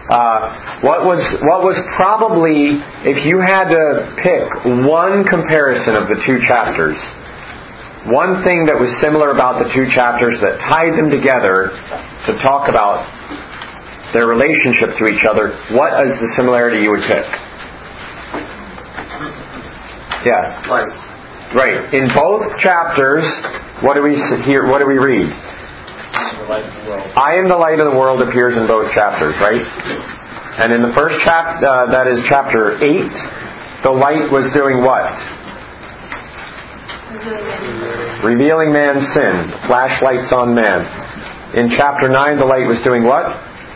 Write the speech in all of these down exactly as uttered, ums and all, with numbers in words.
Uh, what was what was probably, if you had to pick one comparison of the two chapters, one thing that was similar about the two chapters that tied them together to talk about their relationship to each other, what is the similarity you would pick? Yeah. Light. Right. In both chapters, what do we hear? What do we read? I am the light of the world appears in both chapters, right? And in the first chapter, uh, that is chapter eight, the light was doing what? Revealing man's sin. Flashlights on man. In chapter nine, the light was doing what?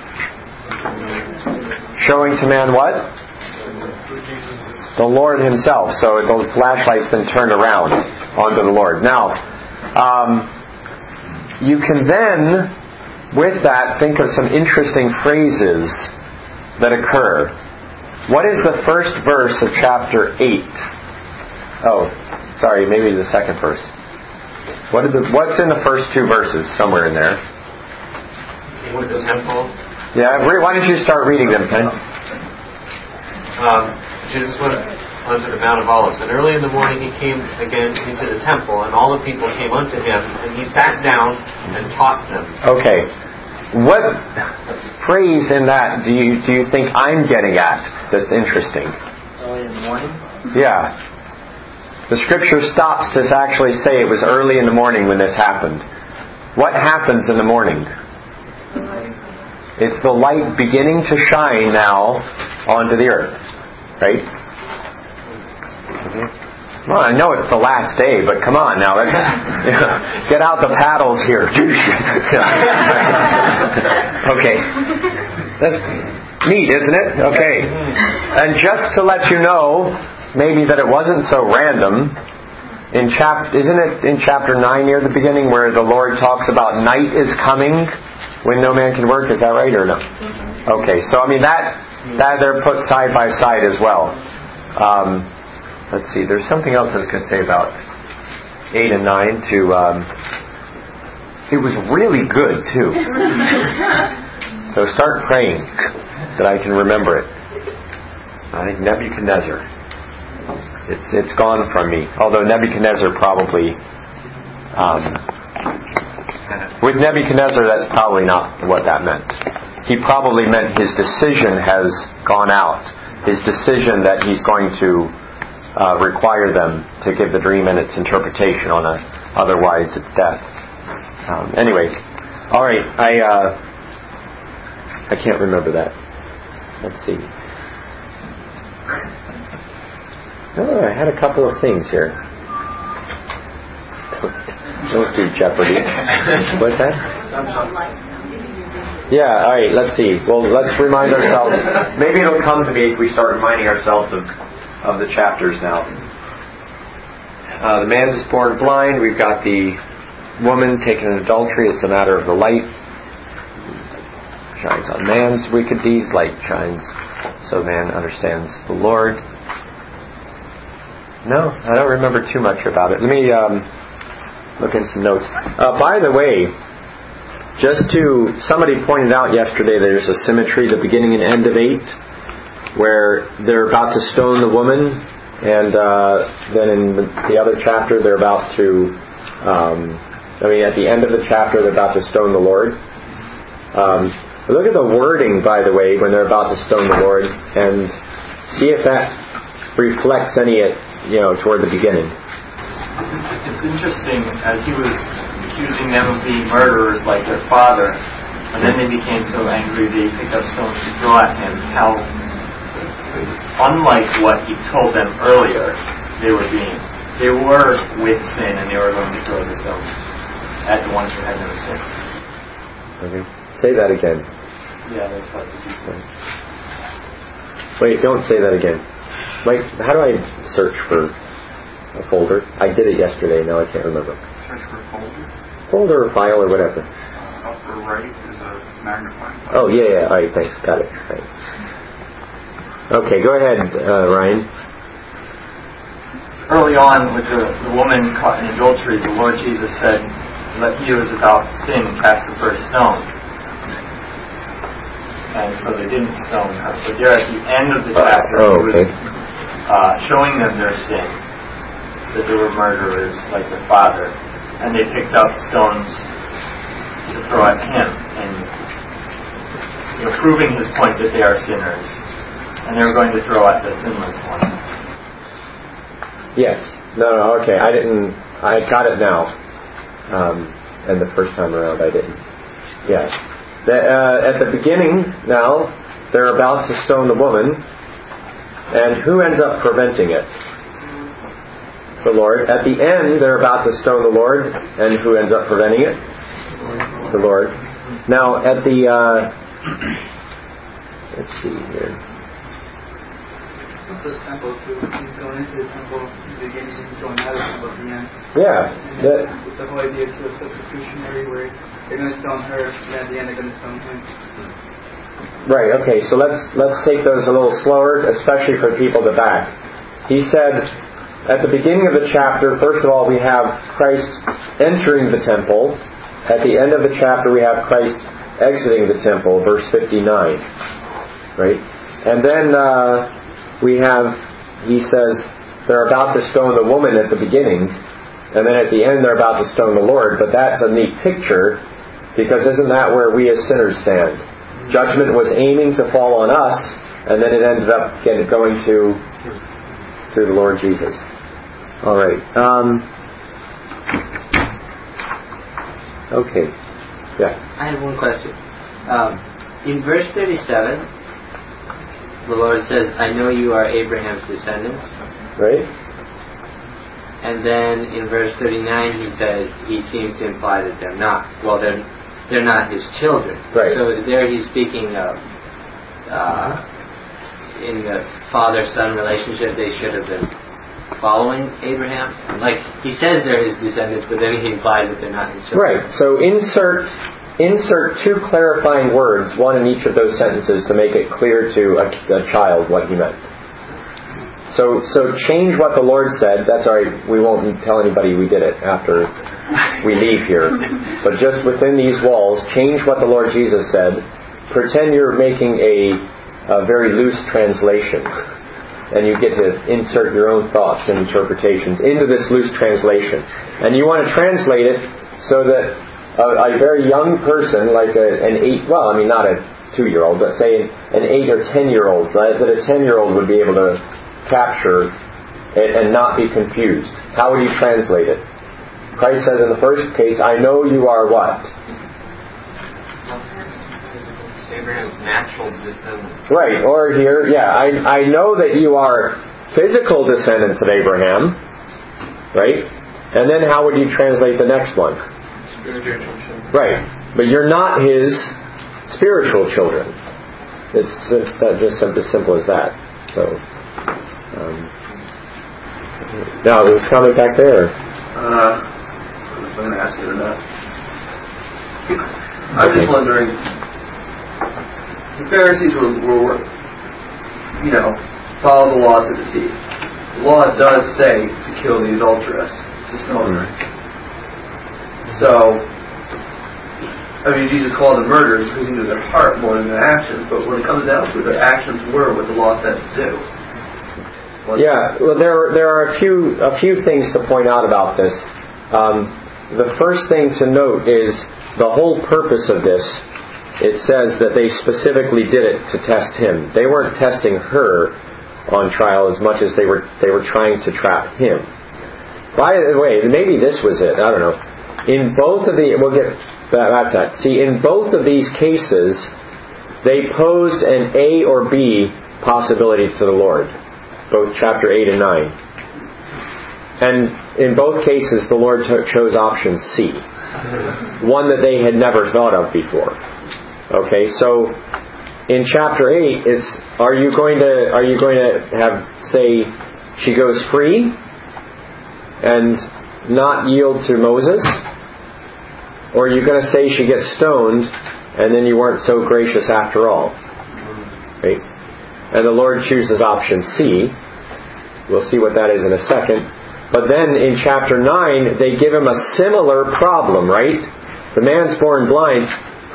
Showing to man what? The Lord Himself. So the flashlight's been turned around onto the Lord. Now, um, you can then, with that, think of some interesting phrases that occur. What is the first verse of chapter eight? Oh, sorry, maybe the second verse. What are the, what's in the first two verses? Somewhere in there. He went to the temple. Yeah, why don't you start reading them, Ken? Um, Jesus went unto the Mount of Olives, and early in the morning he came again into the temple, and all the people came unto him, and he sat down and taught them. Okay. What phrase in that do you do you think I'm getting at that's interesting? Early in the morning? Yeah. The Scripture stops to actually say it was early in the morning when this happened. What happens in the morning? It's the light beginning to shine now onto the earth. Right? Well, I know it's the last day, but come on now. Let's, get out the paddles here. Okay. That's neat, isn't it? Okay. And just to let you know, maybe that it wasn't so random, in chap- isn't it in chapter nine near the beginning where the Lord talks about night is coming when no man can work? Is that right or no? Okay, so I mean that that they're put side by side as well. Um, let's see, there's something else I was going to say about eight and nine too. Um, it was really good too. So start praying that I can remember it. I think Nebuchadnezzar. It's it's gone from me. Although Nebuchadnezzar probably, um, with Nebuchadnezzar, that's probably not what that meant. He probably meant his decision has gone out. His decision that he's going to uh, require them to give the dream and its interpretation on a otherwise it's death. Um, anyway, all right. I uh, I can't remember that. Let's see. Oh, I had a couple of things here. Don't, don't do Jeopardy. What's that? Yeah, all right, let's see. Well, let's remind ourselves. Maybe it'll come to me if we start reminding ourselves of, of the chapters now. Uh, the man is born blind. We've got the woman taken in adultery. It's a matter of the light. Shines on man's wicked deeds. Light shines so man understands the Lord. No, I don't remember too much about it. Let me um, look in some notes. Uh, by the way, just to, somebody pointed out yesterday there's a symmetry at the beginning and end of eight where they're about to stone the woman, and uh, then in the other chapter they're about to, um, I mean at the end of the chapter they're about to stone the Lord. Um, look at the wording, by the way, when they're about to stone the Lord, and see if that reflects any, you know, toward the beginning. It's interesting, as he was accusing them of being murderers like their father, and then they became so angry they picked up stones to throw at him, how unlike what he told them earlier, they were being, they were with sin and they were going to throw the stones at the ones who had no sin. Okay. Say that again. Yeah, that's what he said. Wait, don't say that again. Wait, how do I search for a folder? I did it yesterday, now I can't remember. Search for folder? Folder or file or whatever. Upper right is a magnifying glass. Oh, yeah, yeah. All right, thanks. Got it. Right. Okay, go ahead, uh, Ryan. Early on with the, the woman caught in adultery, the Lord Jesus said, "Let he who is without sin cast the first stone." and so they didn't stone her. But there at the end of the chapter, Oh, he was okay. uh, showing them their sin, that they were murderers like their father, and they picked up stones to throw at him, and you know, proving his point that they are sinners, and they were going to throw at the sinless one. Yes. No, no, okay. I didn't... I got it now. Um, and the first time around I didn't. Yeah. The, uh, at the beginning, now, they're about to stone the woman. And who ends up preventing it? The Lord. At the end, they're about to stone the Lord. And who ends up preventing it? The Lord. Now, at the... Uh, let's see here. The temple too. He's going into the temple in the beginning and he's going out of the temple at the end. Yeah. And The, the whole idea is a substitutionary where they're going to stone her and at the end they're going to stone him. right, okay, so let's let's take those a little slower, especially for people at the back. He said, at the beginning of the chapter, first of all, we have Christ entering the temple. At the end of the chapter, we have Christ exiting the temple, verse fifty-nine. Right? And then... Uh, We have, he says, they're about to stone the woman at the beginning, and then at the end they're about to stone the Lord. But that's a neat picture, because isn't that where we as sinners stand? Judgment was aiming to fall on us, and then it ended up getting, going to through the Lord Jesus. All right. Um, okay. Yeah. I have one question. Um, in verse thirty-seven, the Lord says, I know you are Abraham's descendants. Right? And then in verse thirty-nine he says, he seems to imply that they're not. Well, they're, they're not his children. Right. So there he's speaking of, uh, in the father-son relationship, they should have been following Abraham. Like, he says they're his descendants, but then he implies that they're not his children. Right. So insert... Insert two clarifying words, one in each of those sentences, to make it clear to a, a child what he meant. So so change what the Lord said. That's all right. We won't tell anybody we did it after we leave here. But just within these walls, change what the Lord Jesus said. Pretend you're making a, a very loose translation. And you get to insert your own thoughts and interpretations into this loose translation. And you want to translate it so that A, a very young person, like a, an eight, well, I mean, not a two-year-old, but say an eight or ten-year-old, right, that a ten-year-old would be able to capture and, and not be confused. How would you translate it? Christ says in the first case, I know you are what? Abraham's natural descendants. Right, or here, yeah, I, I know that you are physical descendants of Abraham, right? And then how would you translate the next one? Spiritual children. Right, but you're not his spiritual children. It's uh, just as simple as that. So, um, now there's a comment back there. Uh, I was going to ask it or not. I'm just wondering. The Pharisees were, were, you know, follow the law to the T. The law does say to kill the adulteress, to stone her. So, I mean, Jesus called them murderers because he knew their heart more than their actions. But when it comes down to it, their actions were what the law said to do. What's yeah, well, there there are a few a few things to point out about this. Um, the first thing to note is the whole purpose of this. It says that they specifically did it to test him. They weren't testing her on trial as much as they were they were trying to trap him. By the way, maybe this was it. I don't know. In both of the, we'll get back to that. See, in both of these cases, they posed an A or B possibility to the Lord. Both chapter eight and nine. And in both cases, the Lord t- chose option C. One that they had never thought of before. Okay, so in chapter eight, it's are you going to are you going to have say she goes free and not yield to Moses, or are you going to say she gets stoned and then you weren't so gracious after all? Right? And the Lord chooses option C. We'll see what that is in a second. But then in chapter nine, they give him a similar problem, right? The man's born blind.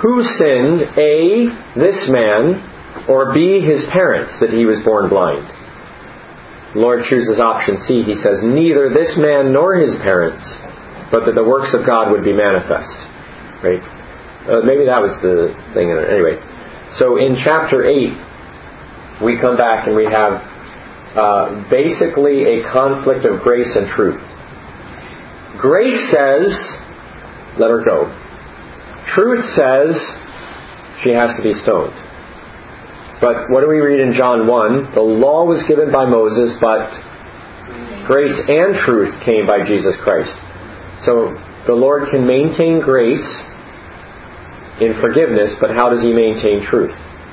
who sinned, A, this man, or B, his parents, that he was born blind? The Lord chooses option C. He says, neither this man nor his parents, but that the works of God would be manifest. Right? Uh, maybe that was the thing. Anyway, so in chapter eight, we come back and we have uh, basically a conflict of grace and truth. Grace says, let her go. Truth says, she has to be stoned. But what do we read in John one? The law was given by Moses, but grace and truth came by Jesus Christ. So the Lord can maintain grace in forgiveness, but how does He maintain truth?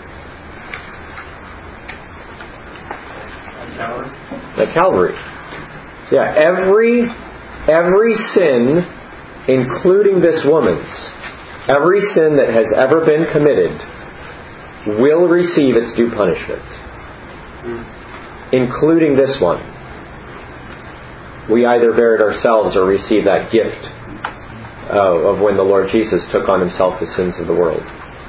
At Calvary. Yeah, every every sin, including this woman's, every sin that has ever been committed, will receive its due punishment, including this one. We either bear it ourselves or receive that gift uh, of when the Lord Jesus took on Himself the sins of the world.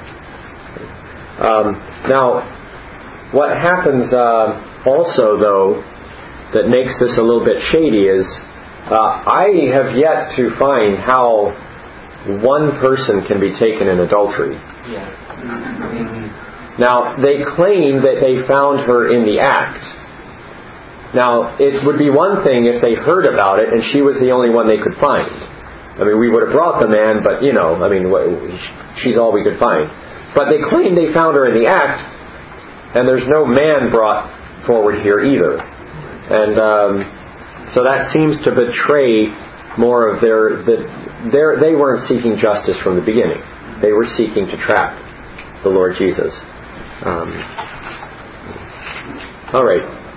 Um, now, what happens uh, also, though, that makes this a little bit shady is uh, I have yet to find how one person can be taken in adultery. Yeah. Now, they claim that they found her in the act. Now, it would be one thing if they heard about it and she was the only one they could find. I mean, we would have brought the man, but, you know, I mean, she's all we could find. But they claim they found her in the act, and there's no man brought forward here either. And um, so that seems to betray more of their, the, their... They weren't seeking justice from the beginning. They were seeking to trap the Lord Jesus. Um, all right.